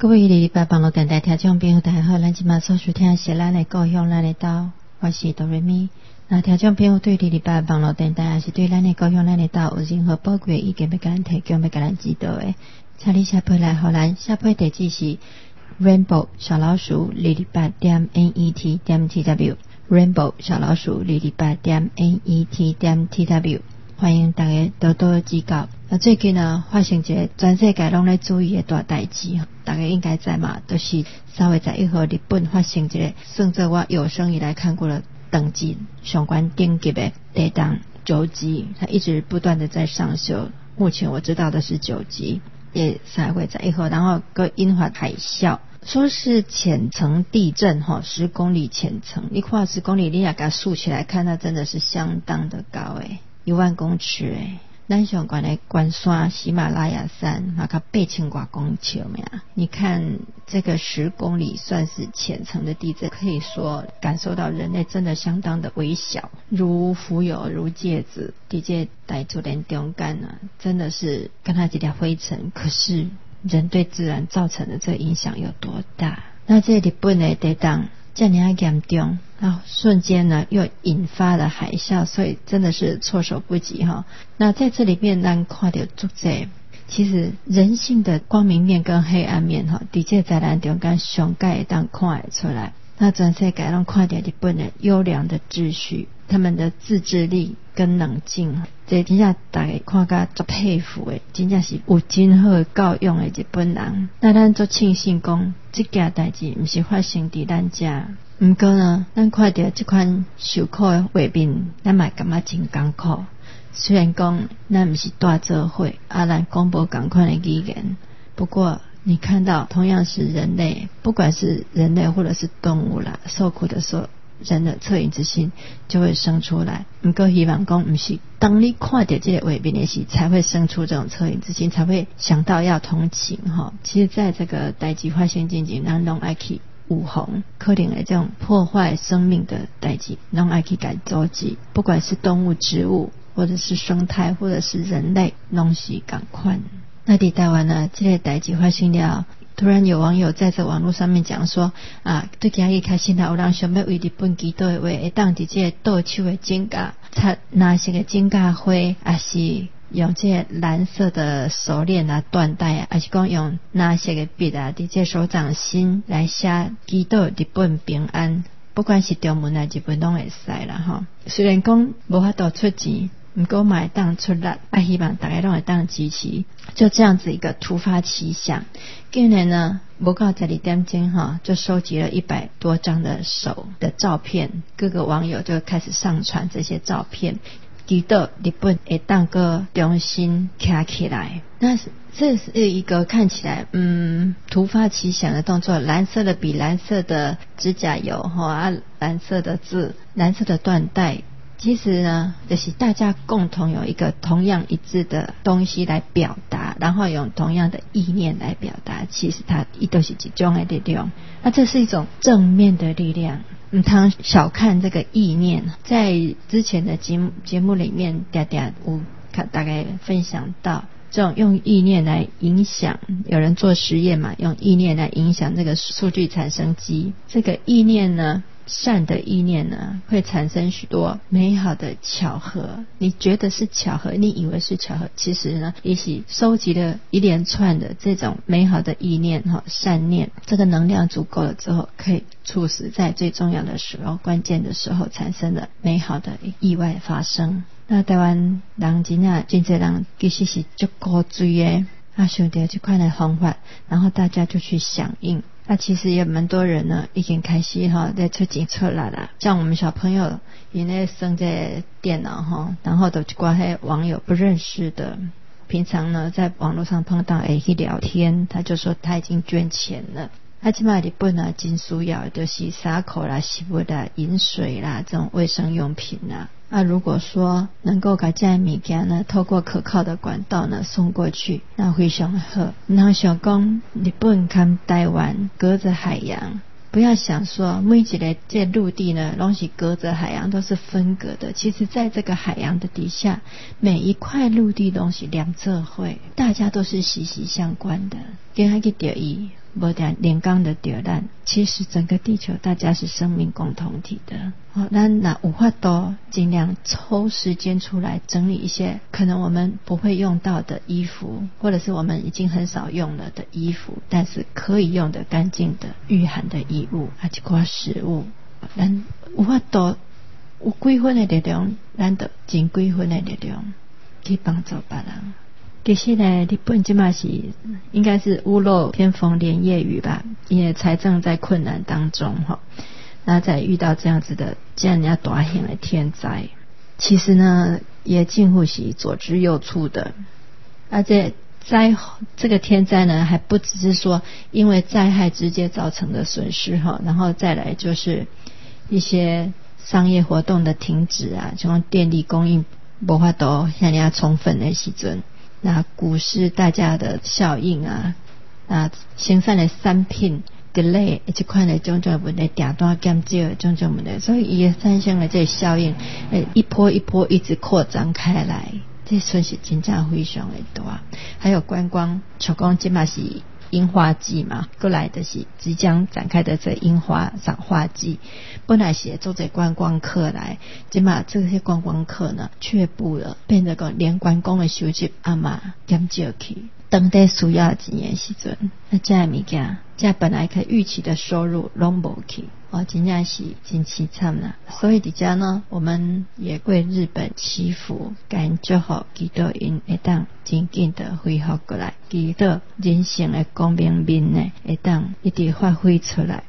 各位礼拜网络电台听众朋友大家好，咱今麦所收听是咱的故乡咱的岛，我是哆瑞咪。那听众朋友对礼拜网络电台还是对咱的故乡咱的岛有任何宝贵意见要甲咱提供要甲咱指导的，请你写批来互咱，写批地址是 rainbow 小老鼠228.net.tw rainbow 小老鼠228.net.tw，欢迎大家多多指教。最近呢发生一个全世界拢在注意的大代志，大家应该知嘛，就是3月11号日本发生一个算作我有生以来看过的等级相关顶级的地震9级，它一直不断的在上修，目前我知道的是9级，也3月11号，然后个引发海啸，说是浅层地震10公里浅层，你看10公里你也给它竖起来看，它真的是相当的高1万公尺咱相关的关山喜马拉雅山嘛较8000多公尺呀，你看这个10公里算是浅层的地震，可以说感受到人类真的相当的微小，如浮游如芥子，在这大自然中间真的是跟它一粒灰尘，可是人对自然造成的这个影响有多大？那这日本的地震这么严重，瞬间呢又引发了海啸，所以真的是措手不及那在这里面咱看到足多其实人性的光明面跟黑暗面在这灾难中间上界会当看得出来。那全世界都看到日本的优良的秩序，他们的自制力跟冷静，这真正大家看到很佩服的，真正是有真好的教养的日本人。那咱就庆幸讲这件代志不是发生在咱这，不过呢咱看到这款受苦的画面，咱也感觉真艰苦。虽然讲咱不是大做伙咱讲无同款的语言，不过你看到同样是人类，不管是人类或者是动物啦，受苦的时候人的恻隐之心就会生出来。不过希望讲不是当你看到这个画面的时才会生出这种恻隐之心，才会想到要同情其实在这个代志发生之前，咱拢爱去预防可能的这种破坏生命的代志，拢爱去改阻止，不管是动物植物或者是生态或者是人类拢是同款。那在台湾呢，这个代志发生了，突然有网友在这网络上面讲说对今日开始有人想要为日本祈祷的话，会当在这个倒手的指甲擦蓝色的指甲花，还是用这个蓝色的手链缎带还是讲用蓝色的笔在这手掌心来写祈祷日本平安，不管是中文还是日本拢会使啦虽然讲无法度出钱，不过嘛会当出力，希望大家都会当支持。就这样子一个突发奇想，竟然呢不到12点钟就收集了100多张的手的照片，各个网友就开始上传这些照片，祈祷日本会当个重新起来。那这是一个看起来突发奇想的动作，蓝色的笔，蓝色的指甲油蓝色的字，蓝色的缎带，其实呢就是大家共同有一个同样一致的东西来表达，然后用同样的意念来表达，其实它都是一种的力量。那这是一种正面的力量，不通小看这个意念。在之前的节目里面有大概分享到这种用意念来影响，有人做实验嘛，用意念来影响这个数据产生机，这个意念呢，善的意念呢，会产生许多美好的巧合。你觉得是巧合，你以为是巧合，其实呢也是收集了一连串的这种美好的意念善念，这个能量足够了之后，可以促使在最重要的时候，关键的时候产生了美好的意外发生。那台湾人真多人其实是很古锥的想到这款的方法，然后大家就去响应。那其实也蛮多人呢已经开始在出钱出来了，像我们小朋友因为生在电脑然后都一挂网友不认识的，平常呢在网络上碰到会去聊天，他就说他已经捐钱了。现在日本真需要就是衫裤啦、食物啦、饮水啦这种卫生用品如果说能够把这些物件呢透过可靠的管道呢送过去，那非常好。然后想说日本跟台湾隔着海洋，不要想说每一个这陆地呢都是隔着海洋，都是分隔的，其实在这个海洋的底下，每一块陆地都是连做伙，大家都是息息相关的。今天去钓鱼没点连刚的丢咱，其实整个地球大家是生命共同体的。好，咱那有法度尽量抽时间出来整理一些可能我们不会用到的衣服，或者是我们已经很少用了的衣服，但是可以用的干净的御寒的衣物，啊一块食物，咱有法度有几分的力量，咱就尽几分的力量去帮助别人。其实呢，日本现在是应该是屋漏偏逢连夜雨吧，因为财政在困难当中哈。那在遇到这样子的这样人家大型的天灾，其实呢也近乎是左支右绌的。而且这个天灾呢还不只是说因为灾害直接造成的损失哈，然后再来就是一些商业活动的停止啊，像电力供应没法度像人家充分的时阵，那股市大家的效应啊，生产的产品delay 这款的种种问题，订单减少种种问题，所以也产生了这效应，一波一波一直扩张开来，这损失真正非常的大。还有观光，像讲现在是樱花季嘛，过来的是即将展开的这樱花赏花季，本来是做这观光客来，现在这些观光客呢却步了，变成讲连观光的收入嘛减少去。当地需要钱的时阵，那这物件，这本来可以预期的收入拢无去，真正是真凄惨啦。所以伫这呢，我们也为日本祈福，感祝福祈祷因会当真紧的恢复过来，祈祷人性的光明面呢会当一直发挥出来。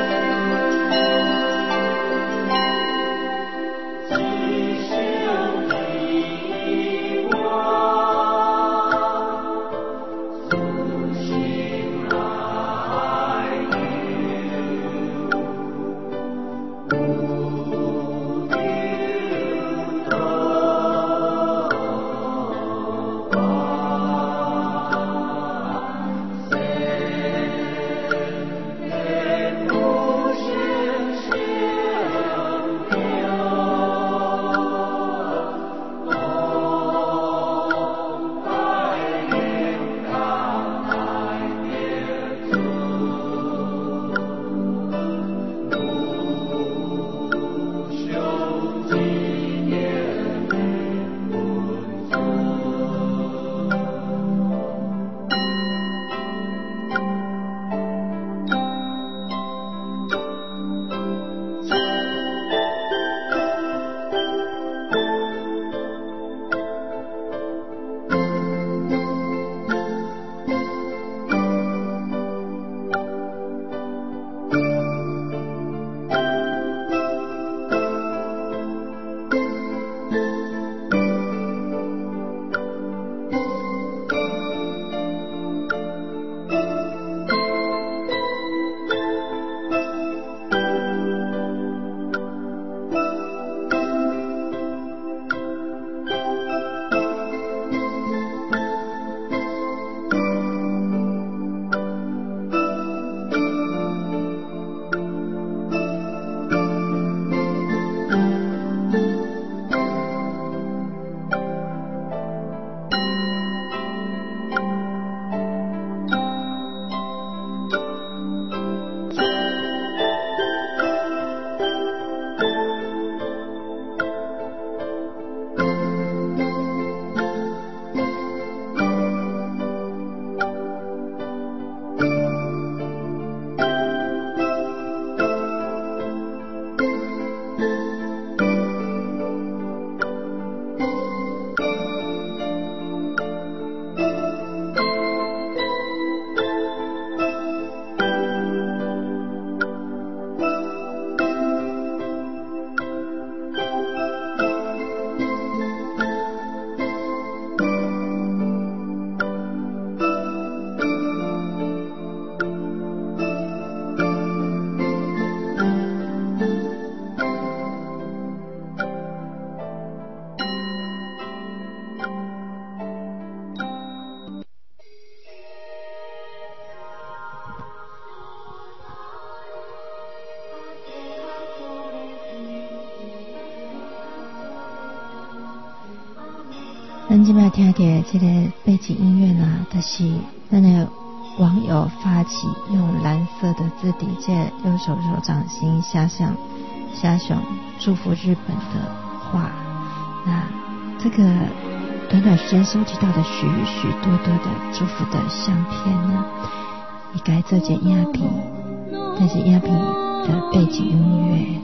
吉祥咱即摆听到这个背景音乐呢，就是咱的网友发起用蓝色的字体，这右手手掌心下向祝福日本的话。那这个短短时间收集到的许多的祝福的相片呢，也该做件影片，这是影片的背景音乐。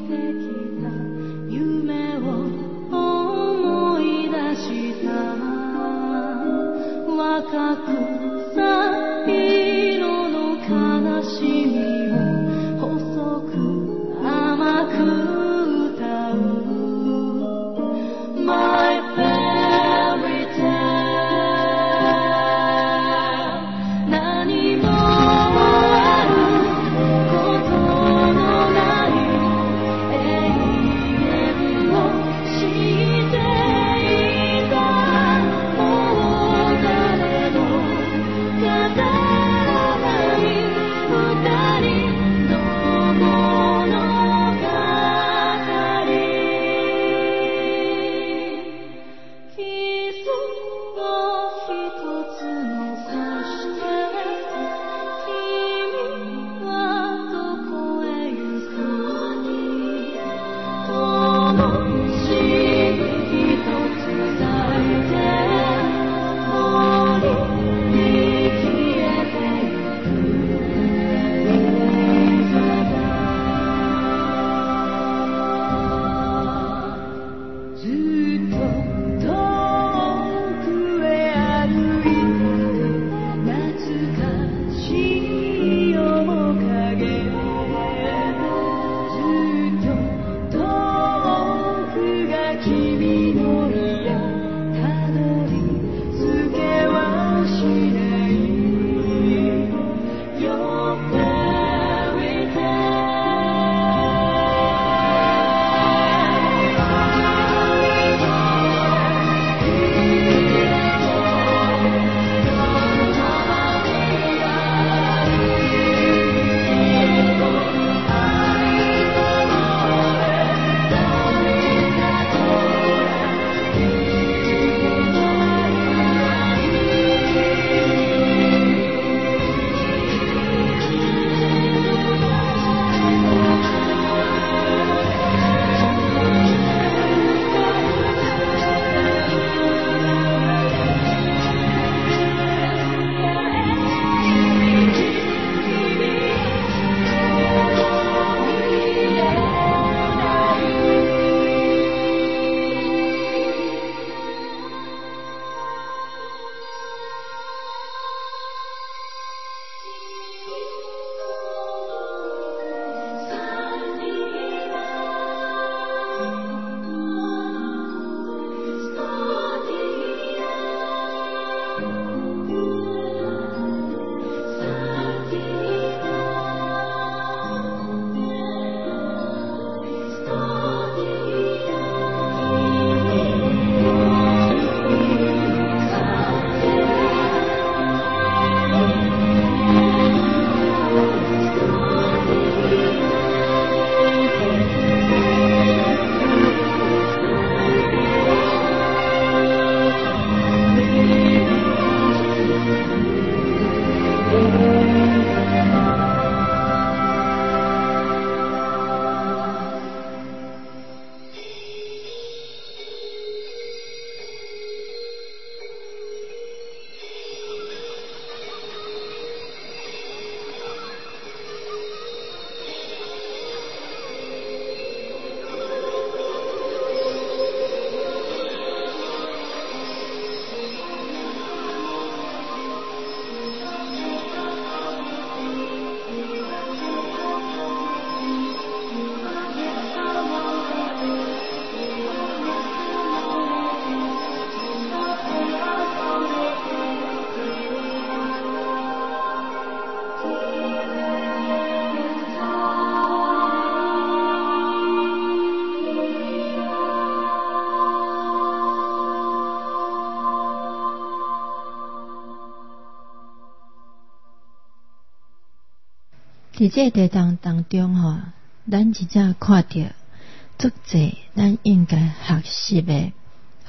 伫这地当中吼，咱真正看到足侪咱应该学习的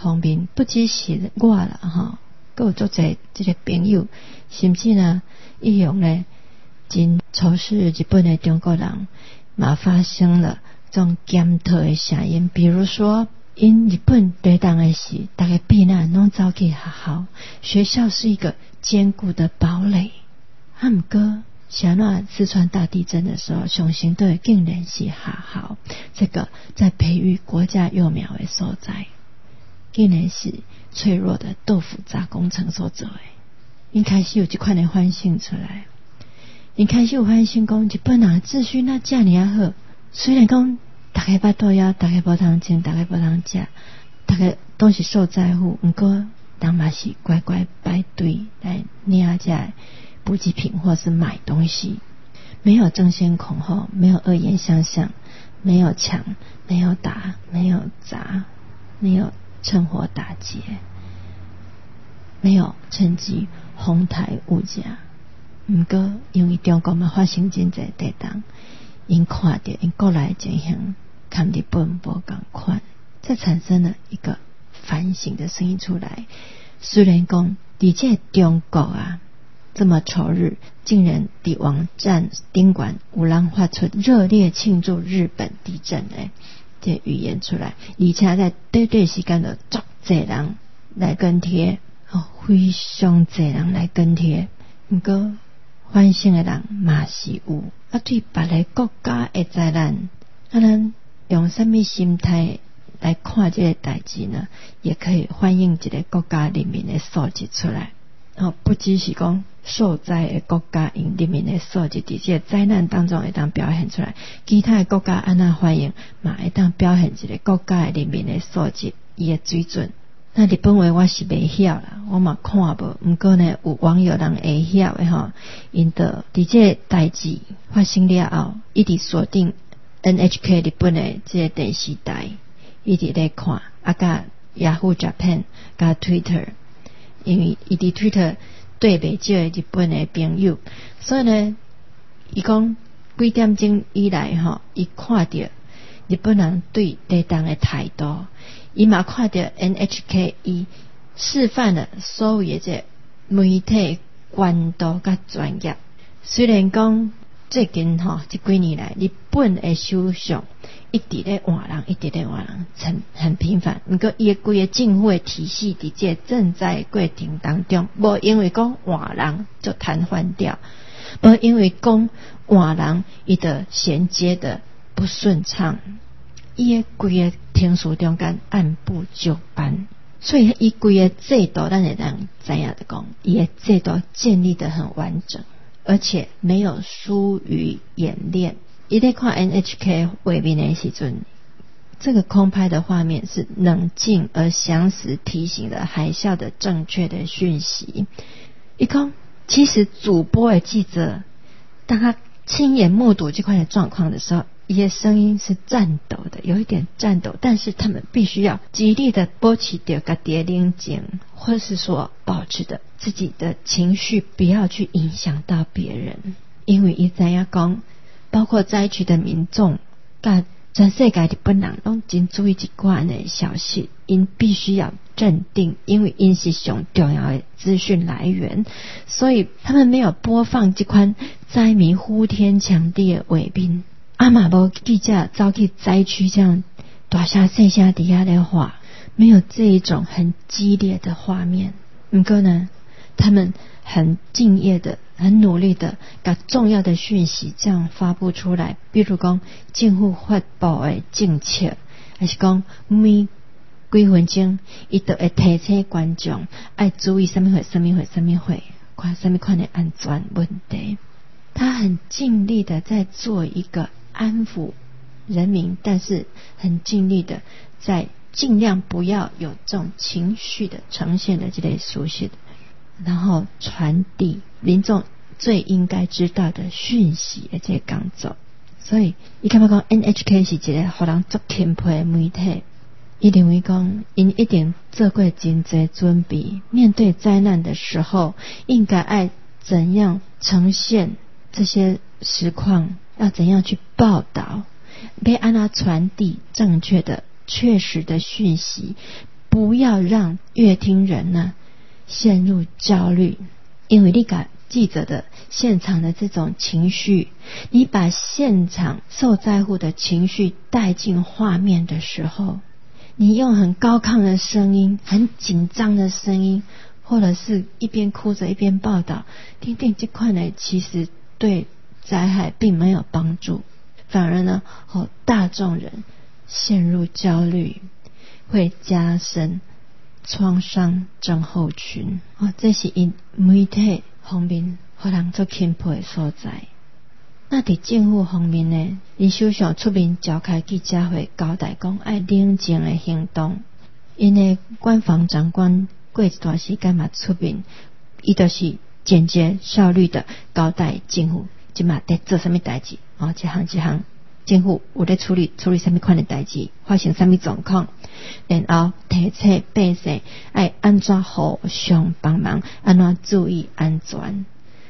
方面，不只是我啦哈，还有做者这个朋友，甚至呢，一样呢，真仇视日本的中国人，嘛发生了这种检讨的声音。比如说，因日本对当的时，大家避难拢走去学校，学校是一个坚固的堡垒。啊，不过像那四川大地震的时候，上行队竟然是学校，这个在培育国家幼苗的所在，竟然是脆弱的豆腐渣工程所做的。因开始有这款的反省出来，因开始有反省讲，日本人秩序那这么好，虽然讲大家巴肚枵，大家无通穿，大家无通食，大家都是受灾户，不过人嘛是乖乖排队来领这补给品或是买东西，没有争先恐后，没有恶言相向，没有抢，没有打，没有砸，没有趁火打劫，没有趁机哄抬物价。不过因为中国嘛发生真侪地动，因看到因国内情形跟日本不同款，这产生了一个反省的声音出来。虽然讲在这中国啊这么仇日，竟然在网站顶管有人发出热烈庆祝日本地震的这语言出来，而且在对时间的足侪人来跟贴，非常侪人来跟贴。不过反省的人嘛是有，对别个国家的灾难，咱用什么心态来看这个代志呢？也可以反映一个国家人民的素质出来。不只是讲受灾的国家因人民的素质在这个灾难当中会当表现出来，其他的国家按怎反应嘛会当表现一个国家的人民的素质伊的水准。那日本话我是袂晓啦，我嘛看无，不过呢有网友人会晓的因的在这个代志发生了后，一直锁定 NHK 日本的这个电视台，一直在看，甲 Yahoo Japan 甲 Twitter， 因为伊伫 Twitter 对袂少日本的朋友，所以呢伊讲几点钟以来伊看到日本人对地动的态度，伊嘛看到 NHK 伊示范了所有的这媒体监督甲专业。虽然讲最近这几年来日本的首相一直在换人，一直在换人，很频繁。不过伊的规个政府的体系伫这正在过程当中，无因为讲换人就瘫痪掉，无因为讲换人伊的衔接的不顺畅，伊的规个程序中间按部就班，所以伊规个制度咱会当知影的讲，伊的制度建立得很完整，而且没有疏于演练。伊在看 NHK 画面的时阵，这个空拍的画面是冷静而详实提醒了海啸的正确的讯息。伊讲其实主播的记者当他亲眼目睹这块的状况的时候，伊的声音是颤抖的，有一点颤抖，但是他们必须要极力的保持着自己的冷静，或是说保持着自己的情绪不要去影响到别人。因为伊知影讲包括灾区的民众甲全世界的本人都真注意这款的消息，因必须要镇定，因为因是上重要的资讯来源，所以他们没有播放这款灾民呼天抢地的画面，嘛无记者走去灾区这样大声细声底下的话，没有这一种很激烈的画面。不过呢，他们很敬业的，很努力的把重要的讯息这样发布出来，比如讲政府发布的政策，还是讲每几分钟伊都会提醒观众要注意什么会看什么款的安全问题。他很尽力的在做一个安抚人民，但是很尽力的在尽量不要有这种情绪的呈现的这类书写的，然后传递民众最应该知道的讯息的这个工作。所以伊感觉讲 NHK 是一个让人足钦佩的媒体，伊认为讲因一定做过真侪准备，面对灾难的时候应该爱怎样呈现这些实况，要怎样去报道，要按怎传递正确的确实的讯息， 不要让乐听人呢陷入焦虑，因为你把记者的现场的这种情绪，你把现场受灾户的情绪带进画面的时候，你用很高亢的声音，很紧张的声音，或者是一边哭着一边报道，听这块呢，其实对灾害并没有帮助，反而呢，大众人陷入焦虑，会加深创伤症候群。这是因媒体方面互人做钦佩的所在。那在政府方面呢，林首相出面召开记者会，交代讲要冷静的行动。因为官方长官过一段时间嘛出面，伊就是简洁效率的交代政府即嘛在做什么代志，一项政府有在处理什么款的代志，发生什么状况，然后提醒百姓要安怎互相帮忙，安怎注意安全。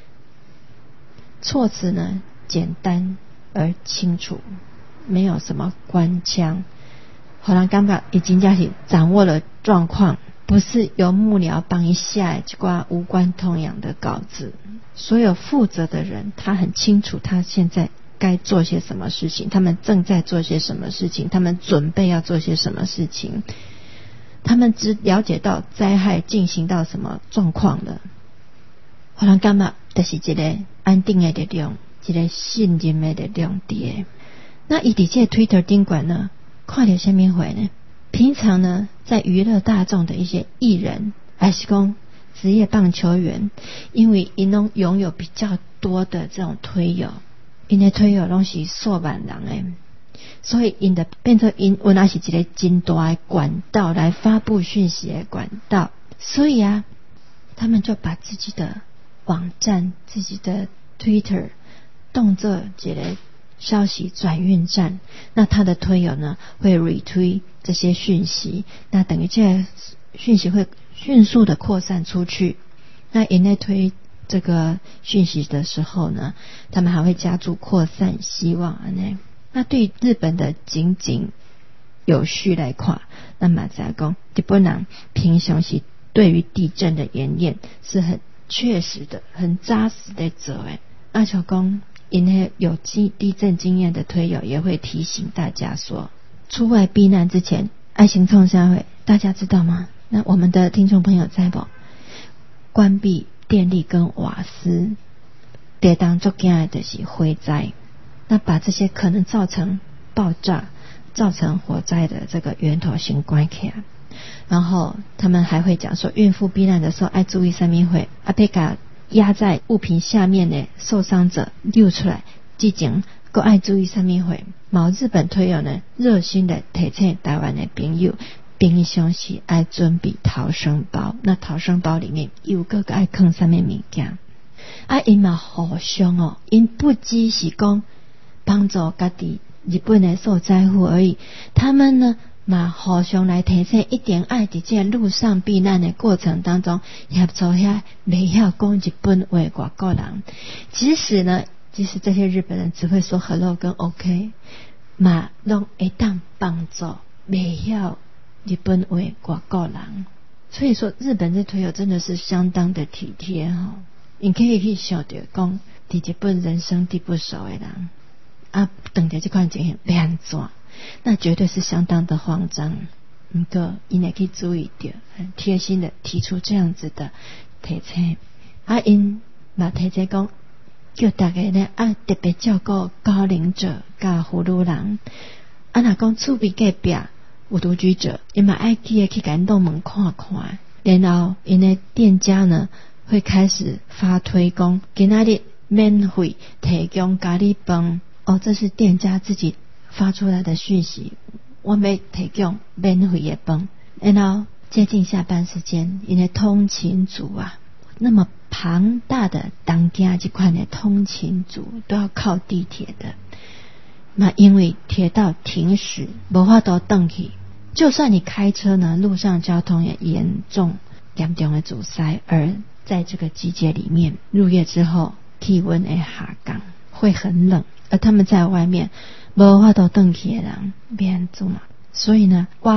措辞呢简单而清楚，没有什么官腔，互人感觉伊真正是掌握了状况，不是由幕僚帮伊写的一挂无关痛痒的稿子。所有负责的人他很清楚他现在该做些什么事情，他们正在做些什么事情，他们准备要做些什么事情，他们只了解到灾害进行到什么状况了。互人感觉就是一个安定的力量，一个信任的力量在。那伊在这 Twitter 顶管呢看到什么会呢？平常呢在娱乐大众的一些艺人还是说职业棒球员，因为因拢拥有比较多的这种推友，因的推友拢是数万人的，所以因的变成因原来是一个真大的管道来发布讯息的管道，所以他们就把自己的网站、自己的 Twitter 当作一个消息转运站。那他的推友呢会 retweet 这些讯息，那等于这些讯息会迅速的扩散出去。那因在推这个讯息的时候呢，他们还会加注扩散希望。那对日本的井井有序来看，那么在讲日本人平常时对于地震的演练是很确实的、很扎实的做的。那像讲因为有地震经验的推友也会提醒大家说，出外避难之前爱心创啥会，大家知道吗？那我们的听众朋友在不？关闭电力跟瓦斯，第当最惊的就是火灾。那把这些可能造成爆炸、造成火灾的这个源头先关起来。然后他们还会讲说，孕妇避难的时候要注意什么会，别把压在物品下面的受伤者溜出来，之前还要注意什么会。日本推友呢热心的提醒台湾的朋友，平常时要准备逃生包，那逃生包里面有个要放什么物件。因嘛互相因不只是讲帮助家己日本的受灾户而已，他们呢嘛互相来提醒，一定爱在这路上避难的过程当中协助遐袂晓讲日本话外国人。即使这些日本人只会说 hello 跟 OK， 嘛拢会当帮助袂晓日本话外国人。所以说日本这推友真的是相当的体贴你可以去想到讲在日本人生地不熟的人等着这款情形要安怎，那绝对是相当的慌张。不过他也可以注意到，很贴心的提出这样子的提醒。他也提醒说，叫大家呢特别照顾高龄者跟妇女人。若讲厝边隔壁有独居者，也嘛爱去给弄门看看。然后因的店家呢会开始发推讲，今仔日免费提供咖喱饭。这是店家自己发出来的讯息，我要提供免费的饭。然后接近下班时间，因为通勤族那么庞大的当家这块的通勤族都要靠地铁的，那因为铁道停驶没法度回去，就算你开车呢，路上交通也严重的阻塞。而在这个季节里面，入夜之后气温会下降，会很冷，而他们在外面没法度回去的人变怎么？所以呢，我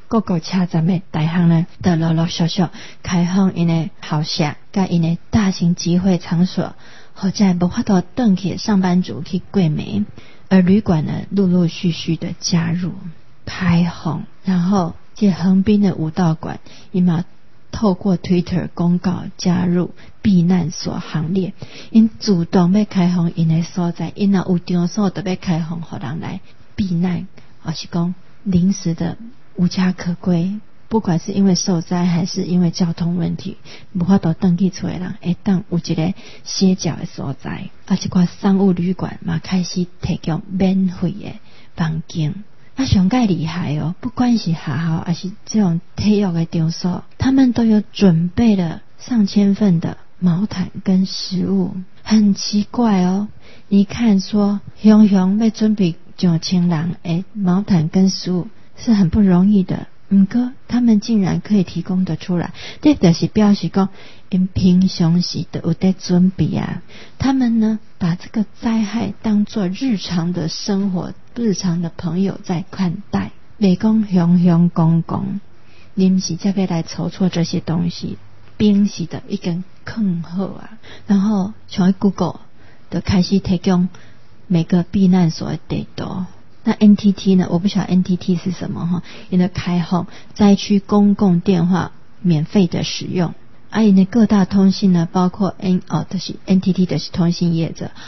各个车站的大项呢，都陆陆续续开放因的校舍，甲因的大型集会场所，或者无法度回去的上班族去过暝，而旅馆呢，陆陆续续的加入开放，然后这横滨的武道馆，伊嘛透过 Twitter 公告加入避难所行列，因主动要开放因的所在，因若有场所就要开放互人来避难，或是讲临时的无家可归，不管是因为受灾还是因为交通问题，无法度回去厝的人会当有一个歇脚的所在。这些商务旅馆嘛开始提供免费的房间。上介厉害哦，不管是学校还是这种体育的场所，他们都有准备了上千份的毛毯跟食物。很奇怪哦，你看说熊熊要准备9000人的毛毯跟食物是很不容易的，不过他们竟然可以提供得出来，这就是表示说因平常时都有在准备啊。他们呢把这个灾害当作日常的生活，日常的朋友在看待，袂讲雄雄公公，临时才要来筹措这些东西，冰洗的一根更好啊。然后像 Google 就开始提供每个避难所的地图。那 NTT 呢？我不晓得 NTT 是什么哈，因为开放灾区公共电话免费的使用。因为各大通信呢，包括就是 NTT 的是通信业者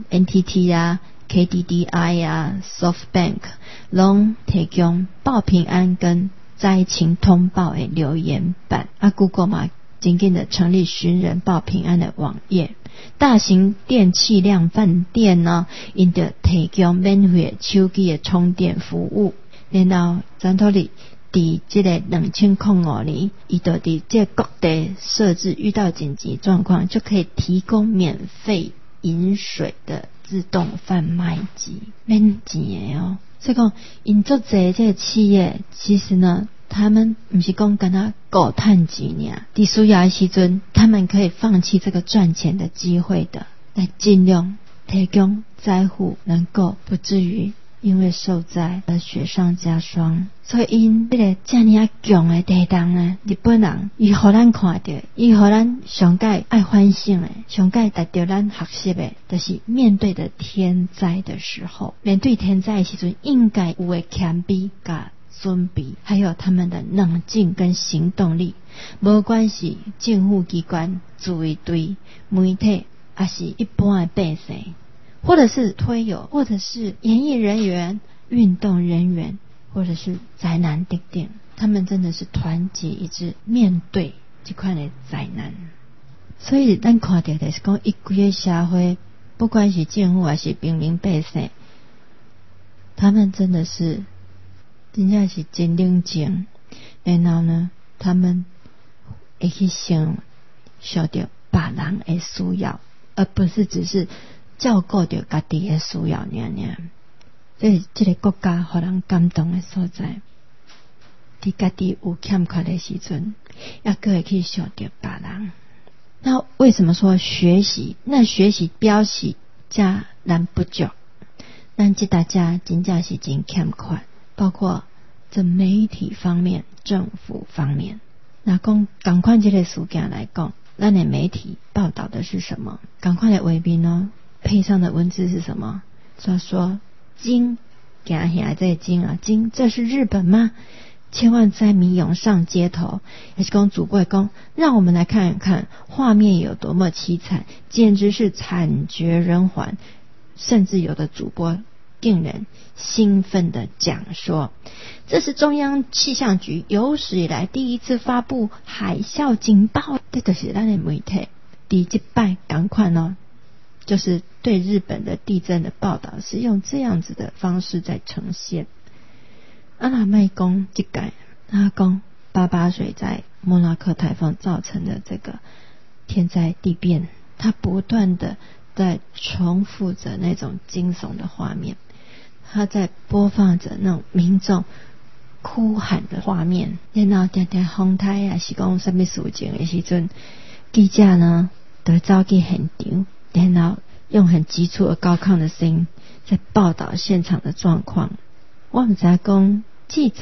NTT 啊、KDDI 啊、SoftBank 拢提供报平安跟灾情通报的留言板。Google 嘛，紧紧的成立寻人报平安的网页。大型电器量贩店呢，因着提供免费的手机的充电服务。然后全土里伫这个2005年，伊就伫这各地设置遇到紧急状况就可以提供免费饮水的自动贩卖机，免钱的哦。所以讲，因做这些企业，其实呢，他们不是讲跟他狗探钱尔，在需要的时阵，他们可以放弃这个赚钱的机会的，来尽量提供灾户能够不至于因为受灾而雪上加霜。所以因这个这么强的地动呢，日本人伊互咱看到，伊互咱上界爱反省的，上界达到咱学习的，就是面对的天灾的时候，面对天灾的时阵，应该有的谦卑甲准备，还有他们的冷静跟行动力。无关系政府机关、自卫队、媒体，还是一般的百姓，或者是推友，或者是演艺人员、运动人员，或者是灾难等等，他们真的是团结一致面对这款的灾难。所以咱看到的是讲，一整个社会，不管是政府还是平民百姓，他们真的是真正是真冷静，然后呢，他们会去想到别人的需要，而不是只是照顾到家己的需要尔。这是这个国家互人感动的所在，伫家己有欠缺的时阵，也可会去想到别人。那为什么说学习？那学习表示加咱不足，咱这大家真正是真欠缺，包括这媒体方面、政府方面。那讲同款这个事件来讲，咱的媒体报道的是什么？同款的画面哦，配上的文字是什么？说惊，行下这个惊啊，惊，这是日本吗？千万灾民涌上街头，也是讲主播讲，让我们来看一看画面有多么凄惨，简直是惨绝人寰。甚至有的主播令人兴奋地讲说，这是中央气象局有史以来第一次发布海啸警报。这就是咱的媒体第一摆赶快呢，就是对日本的地震的报道是用这样子的方式在呈现。那卖讲这个，他讲88水在莫拉克台风造成的这个天灾地变，他不断的在重复着那种惊悚的画面，他在播放着那种民众哭喊的画面。然后常常风台啊是讲什么事情的时阵，记者呢就走去现场，然后用很急促而高亢的声音在报道现场的状况。我们在讲记者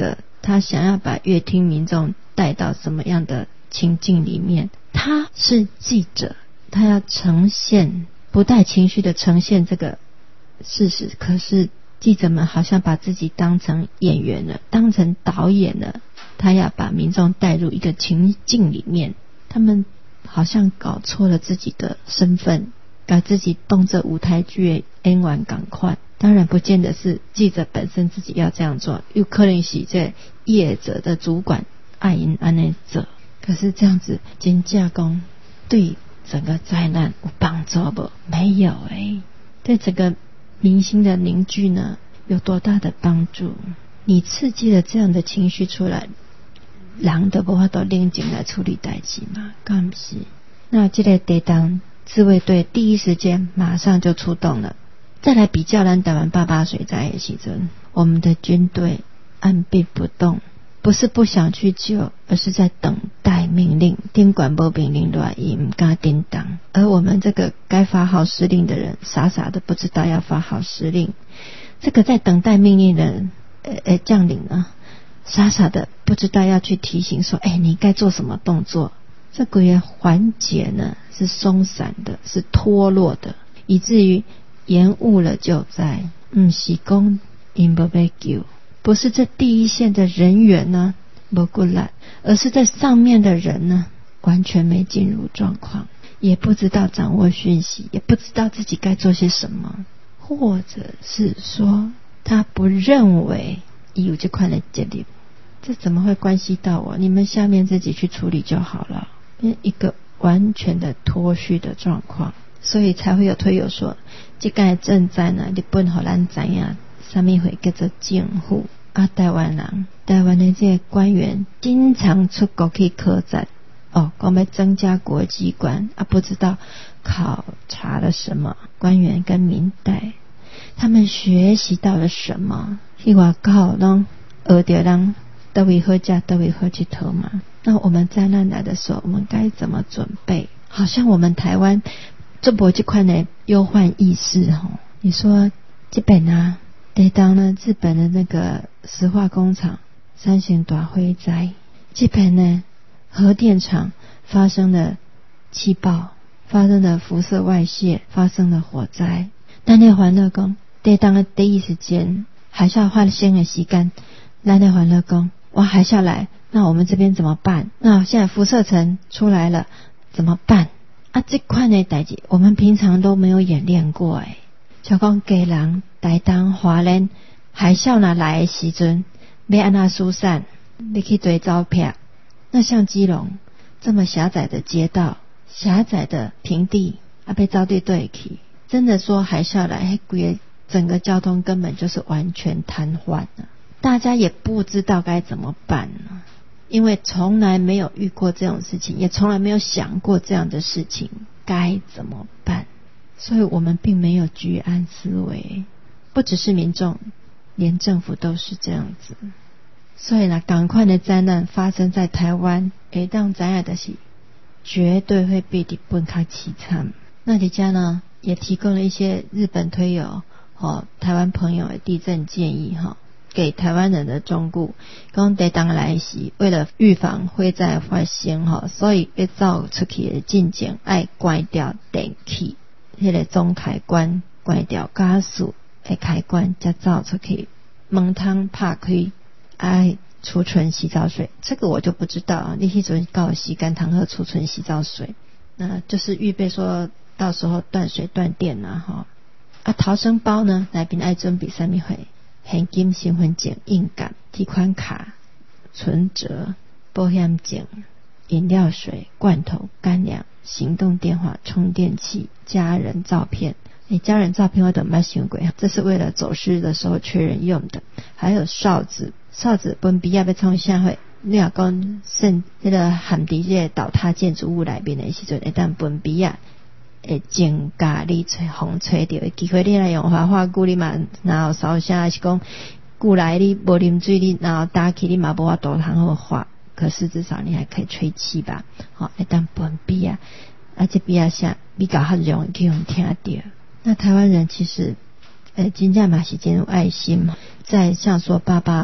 他想要把乐听民众带到什么样的情境里面。他是记者，他要呈现不带情绪的呈现这个事实，可是记者们好像把自己当成演员了，当成导演了，他要把民众带入一个情境里面，他们好像搞错了自己的身份，把自己当作舞台剧的演员同款。当然不见得是记者本身自己要这样做，有可能是这业者的主管爱因安尼做。可是这样子真正讲对整个灾难有帮助不？没有对整个民心的凝聚呢有多大的帮助？你刺激了这样的情绪出来，人都没法都冷静来处理代志嘛？敢不是？那这个地当自卫队第一时间马上就出动了。再来比较咱台湾88水灾的时阵，我们的军队按兵不动，不是不想去救，而是在等待命令。顶管没命令来，也不敢叮当。而我们这个该发号施令的人，傻傻的不知道要发号施令。这个在等待命令的人将领呢，傻傻的不知道要去提醒说，你该做什么动作。这个环节呢是松散的，是脱落的，以至于延误了救灾。不是说他们没救，不是这第一线的人员呢没过来，而是在上面的人呢完全没进入状况，也不知道掌握讯息，也不知道自己该做些什么，或者是说他不认为有这块的责任。这怎么会关系到我？你们下面自己去处理就好了。一个完全的脱序的状况，所以才会有推友说，这个赈灾呢，日本给咱知道什么会叫做政府啊。台湾人，台湾的这些官员经常出国去考察，讲要增加国际观啊，不知道考察了什么。官员跟民代，他们学习到了什么？去外口拢学到人都会好吃，都会好去偷嘛。那我们灾难来的时候，我们该怎么准备？好像我们台湾这没这块的忧患意识你说这边啊，对当呢日本的那个石化工厂三型大火灾，这边呢核电厂发生了气爆，发生了辐射外泄，发生了火灾。咱的欢乐讲，对当的第一时间海啸发生的时间，咱的欢乐讲，海啸来，那我们这边怎么办？那现在辐射层出来了，怎么办？这块的代志我们平常都没有演练过像讲基隆、台东、花莲海啸哪来的时阵，要按怎疏散？你去对照片。那像基隆这么狭窄的街道、狭窄的平地，被招对去，真的说海啸来，整个交通根本就是完全瘫痪了。大家也不知道该怎么办呢，因为从来没有遇过这种事情，也从来没有想过这样的事情该怎么办。所以我们并没有居安思危，不只是民众，连政府都是这样子。所以赶快的灾难发生在台湾，当灾难的是绝对会比日本更凄惨。那底下呢也提供了一些日本推友台湾朋友的地震建议给台湾人的忠告，讲地震来时，为了预防火灾发生所以要走出去的进前要关掉电器，那个总开关关掉，加速的开关才走出去。门窗拍开，爱储存洗澡水，这个我就不知道你那时候到时间通好储存洗澡水，那就是预备说到时候断水断电逃生包呢，内面爱准备什么货？现金、身份证、印鑑、提款卡、存折、保险证、饮料水、罐头、干粮、行动电话、充电器、家人照片。家人照片我都没想过，这是为了走失的时候确认用的。还有哨子分别要创啥货？你若讲剩那个含伫这个倒塌建筑物内面的时阵，会当分别会增加你风吹到的机会。你来用化久你嘛，然后烧声是讲久来你无啉水，你然后打起你嘛无法度通好化，可是至少你还可以吹气吧。会当分别这边下比较较容易去用听到。那台湾人其实真正嘛是真有爱心，在像说88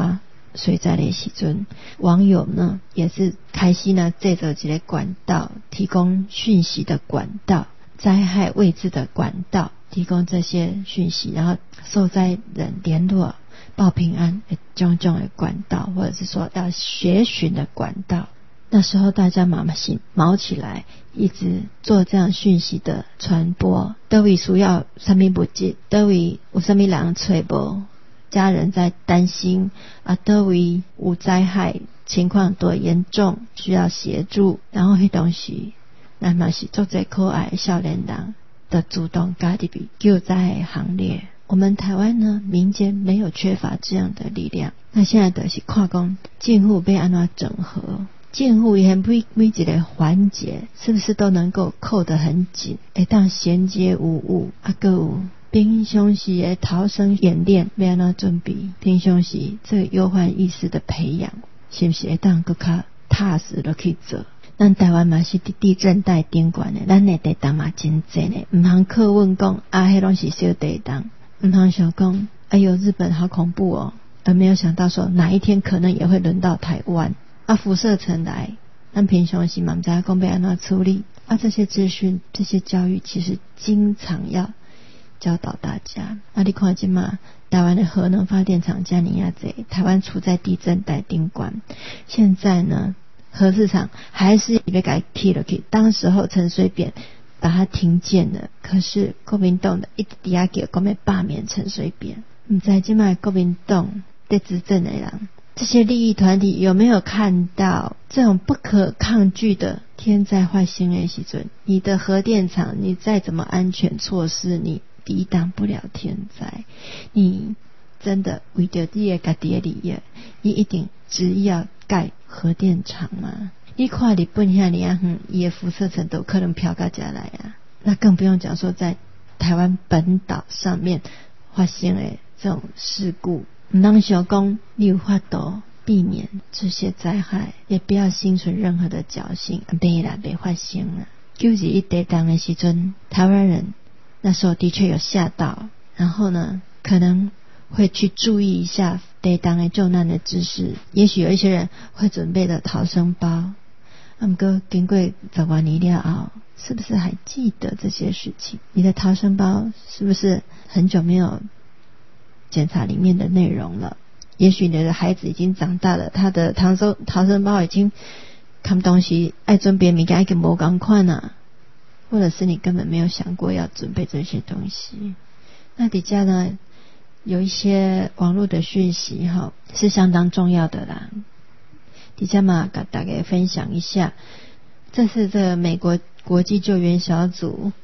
水灾的时阵，网友呢也是开始呢借着这个管道，提供讯息的管道，灾害位置的管道，提供这些讯息，然后受灾人联络报平安的种种的管道，或者是说要协寻的管道。那时候大家忙起来，一直做这样讯息的传播。都位需要什么物质，都位有什么人找无，家人在担心啊，都位有灾害情况多严重，需要协助，然后迄东西那么是做这可爱的少年人的主动加入救灾的行列。我们台湾呢，民间没有缺乏这样的力量。那现在的是看讲政府要安怎整合，政府也每一个环节是不是都能够扣得很紧，会当衔接有误啊，还有平常时的逃生演练要安怎准备，平常时这个忧患意识的培养是不是会当更较踏实的去做。咱台湾嘛是地震带顶管的，咱的地震嘛真济呢，唔通靠问讲啊，迄拢是小地震，唔通想讲哎呦日本好恐怖哦，而没有想到说哪一天可能也会轮到台湾啊，辐射层来，咱平常时嘛唔知道讲要安怎处理啊，这些资讯这些教育其实经常要教导大家啊。你看现在台湾的核能发电厂加尼亚贼，台湾处在地震带顶管，现在呢核市场还是被改踢了去，当时候陈水扁把它停建了，可是国民党的一直底下叫讲要罢免陈水扁，不知道现在国民党在执政的人，这些利益团体有没有看到这种不可抗拒的天灾发生的时阵，你的核电厂你再怎么安全措施，你抵挡不了天灾，你真的为着你的家己的利益，你一定只要盖核电厂吗？你看日本遐尼啊远，伊的辐射层都可能飘到这来啊，那更不用讲说在台湾本岛上面发生的这种事故，不能想讲你有法度避免这些灾害，也不要心存任何的侥幸，别发生了。就是一地震的时阵，台湾人那时候的确有吓到，然后呢可能会去注意一下地震的救难的知识，也许有一些人会准备了逃生包。不过经过10多年了后，是不是还记得这些事情？你的逃生包是不是很久没有检查里面的内容了？也许你的孩子已经长大了，他的逃生包已经看东西爱准备物件已经没同款啊，或者是你根本没有想过要准备这些东西。那底下呢有一些网络的讯息是相当重要的啦，底下嘛跟大家分享一下。这是这个美国国际救援小组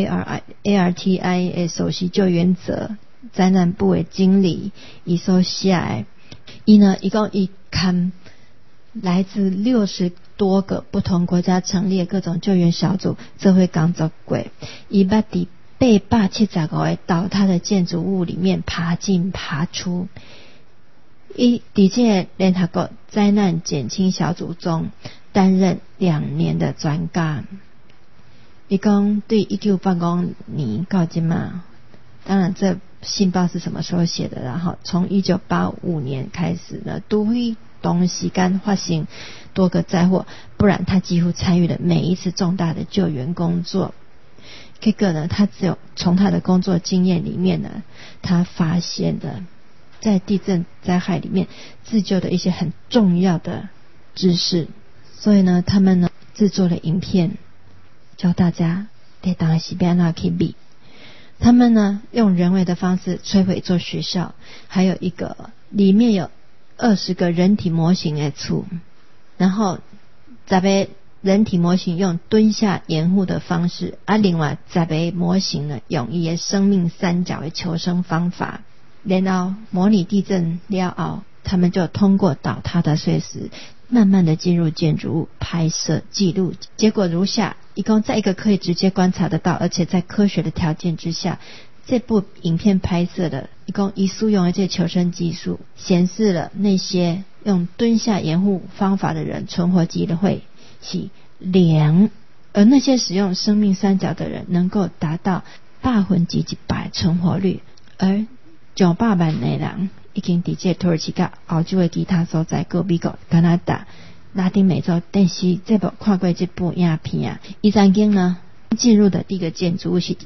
ARTI 的首席救援者灾难部的经理伊所写的，伊讲伊看来自60多个不同国家成立的各种救援小组这会工作过，伊捌伫875个倒塌的建筑物里面爬进爬出，伊伫这个联合国灾难减轻小组中担任2年的专家。伊讲对1985年到现在，当然这信报是什么时候写的，然后从1985年开始呢，都会同时间发生多个灾祸，不然他几乎参与了每一次重大的救援工作。这个呢，他只有从他的工作经验里面呢，他发现的在地震灾害里面自救的一些很重要的知识，所以呢他们呢制作了影片教大家地震的时候要怎么去避。他们呢用人为的方式摧毁一座学校，还有一个里面有20个人体模型的厝，然后10个人体模型用蹲下掩护的方式，另外10个模型呢用伊的生命三角的求生方法，然后模拟地震了后，他们就通过倒塌的碎石慢慢的进入建筑物拍摄记录。结果如下，一共在一个可以直接观察得到而且在科学的条件之下，这部影片拍摄的一共以使用的这求生技术显示了那些用蹲下掩护方法的人存活机会是0，而那些使用生命三角的人能够达到100%存活率，而900万的人已经伫这土耳其甲欧洲的其他所在，美国、加拿大、拉丁美洲电视节目看过这部影片啊。伊曾经呢进入的第一个建筑物是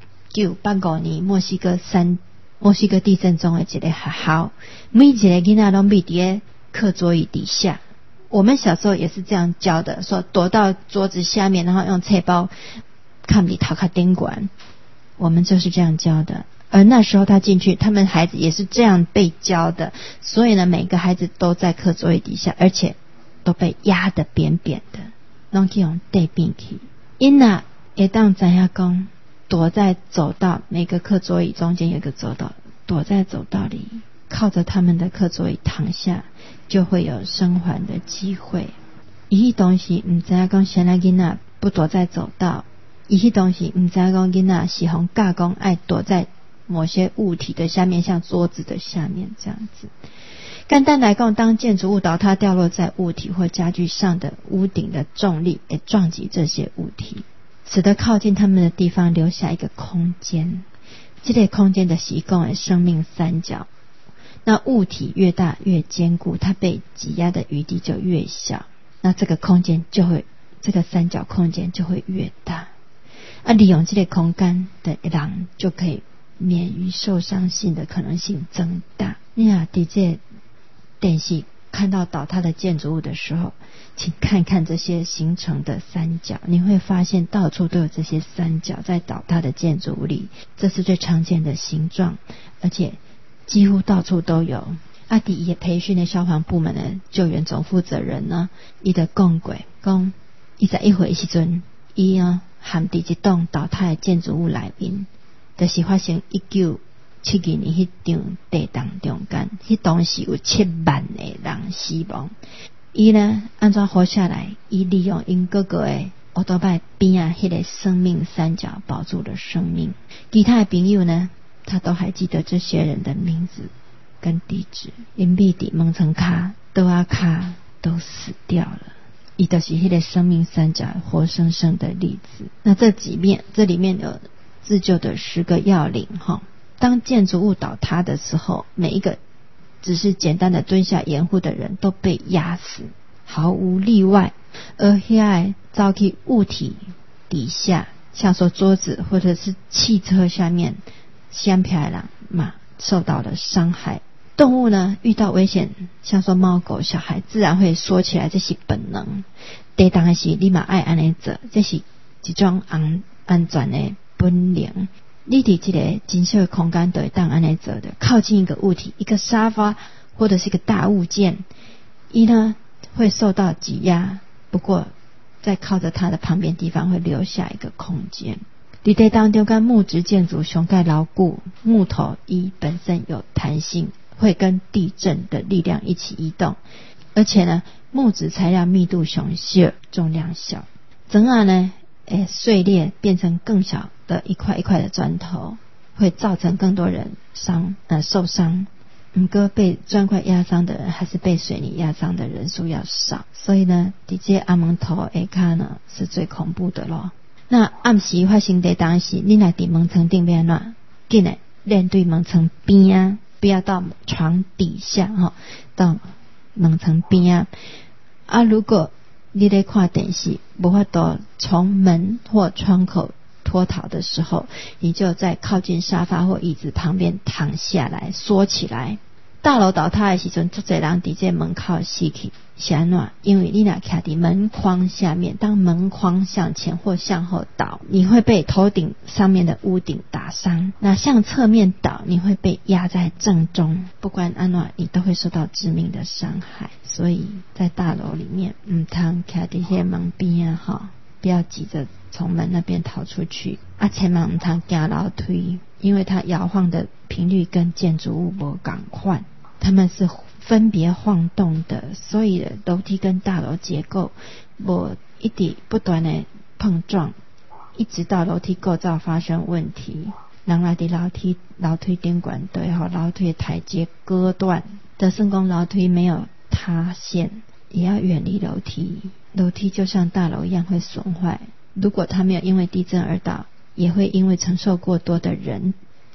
1985年墨西哥地震中的一个学校，每一个囡仔拢闭伫课桌椅底下。我们小时候也是这样教的，说躲到桌子下面，然后用菜包看你头壳顶管。我们就是这样教的。而那时候他进去，他们孩子也是这样被教的，所以呢，每个孩子都在课桌椅底下，而且都被压得扁扁的，拢去用地扁去。因那会当知影讲，躲在走道，每个课桌椅中间有一个走道，躲在走道里，靠着他们的课桌椅躺下，就会有生还的机会。伊迄东西唔知影讲，现在囡仔不躲在走道，伊迄东西唔知影讲囡仔是互教讲爱躲在某些物体的下面，像桌子的下面这样子。简单来讲，当建筑物倒塌掉落在物体或家具上的屋顶的重力会撞击这些物体，使得靠近他们的地方留下一个空间。这个空间的是讲的生命三角。那物体越大越坚固，它被挤压的余地就越小，那这个空间就会，这个三角空间就会越大。利用这个空间的人就可以免于受伤性的可能性增大。你啊，在这电视看到倒塌的建筑物的时候，请看看这些形成的三角，你会发现到处都有这些三角在倒塌的建筑物里，这是最常见的形状，而且几乎到处都有。在伊培训的消防部门的救援总负责人呢，伊就讲过，讲21岁的时阵，伊啊含伫一栋倒塌的建筑物内面，就是发生1972年迄场地震中间，迄当时有7万的人死亡。伊呢安怎活下来？伊利用因哥哥的奥多拜边啊，迄个生命三角保住了生命。其他的朋友呢，他都还记得这些人的名字跟地址。因闭伫门层卡、倒啊卡都死掉了。伊就是迄个生命三角活生生的例子。那这里面有自救的10个要领哈。当建筑物倒塌的时候，每一个只是简单的蹲下掩护的人都被压死，毫无例外。而遐走去物体底下，像说桌子或者是汽车下面相片的人嘛，受到了伤害。动物呢，遇到危险，像说猫狗小孩，自然会缩起来，这是本能。地震的时，你嘛爱安尼做，这是一种安全的本能。你伫这个真小的空间都会当安尼做的，靠近一个物体，一个沙发或者是一个大物件，伊呢会受到挤压，不过在靠着它的旁边地方会留下一个空间。伫地当中跟木质建筑上盖牢固，木头伊本身有弹性，会跟地震的力量一起移动，而且呢木质材料密度上小，重量小，整个呢碎裂变成更小的一块一块的砖头，会造成更多人受伤。不过被砖块压伤的人还是被水泥压伤的人数要少，所以呢这些阿蒙头下卡呢是最恐怖的咯。那暗时发生地震时，你若伫门层顶要安怎？紧的面对门层边啊，不要到床底下到门层边啊。如果你在看电视无法度从门或窗口脱逃的时候，你就在靠近沙发或椅子旁边躺下来缩起来。大楼倒塌的时阵，很多人伫这门口死去，是安怎？因为你若徛伫门框下面，当门框向前或向后倒，你会被头顶上面的屋顶打伤；那向侧面倒，你会被压在正中。不管安怎，你都会受到致命的伤害。所以在大楼里面，唔通徛伫些门边不要急着从门那边逃出去千万唔通行楼梯，因为它摇晃的频率跟建筑物无同款，它们是分别晃动的，所以楼梯跟大楼结构无一直不断的碰撞，一直到楼梯构造发生问题，人来伫楼梯顶管对楼梯的台阶割断，就算讲楼梯没有塌陷，也要远离楼梯。楼梯就像大楼一样会损坏，如果它没有因为地震而倒，也会因为承受过多的人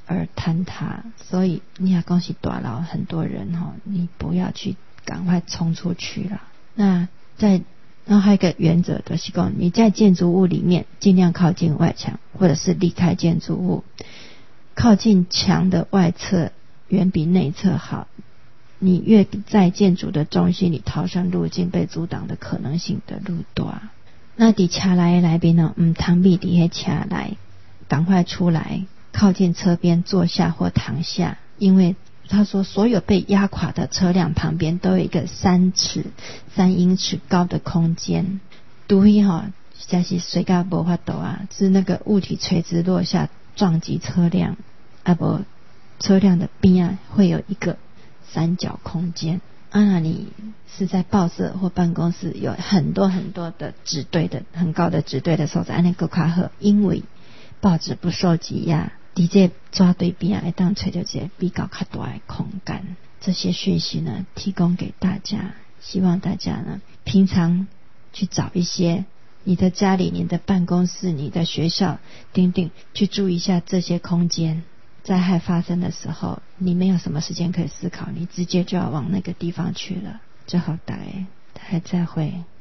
而坍塌。所以你也讲是大楼很多人你不要去赶快冲出去了。然后还有一个原则就是说，你在建筑物里面尽量靠近外墙，或者是离开建筑物。靠近墙的外侧远比内侧好，你越在建筑的中心，你逃生路径被阻挡的可能性的路大。那在车内的边不通避在车内，赶快出来，靠近车边坐下或躺下。因为他说所有被压垮的车辆旁边都有一个3英尺高的空间。除非就是水到没法度是那个物体垂直落下撞击车辆，不车辆的边会有一个三角空间。那你是在报社或办公室有很多很多的纸堆的很高的纸堆的所在，那个较好，因为报纸不受挤压，在这抓堆边会当找到一个比较较大的空间。这些讯息呢提供给大家，希望大家呢平常去找一些你的家里、你的办公室、你的学校等等，去注意一下这些空间。灾害发生的时候，你没有什么时间可以思考，你直接就要往那个地方去了。最后大家再会。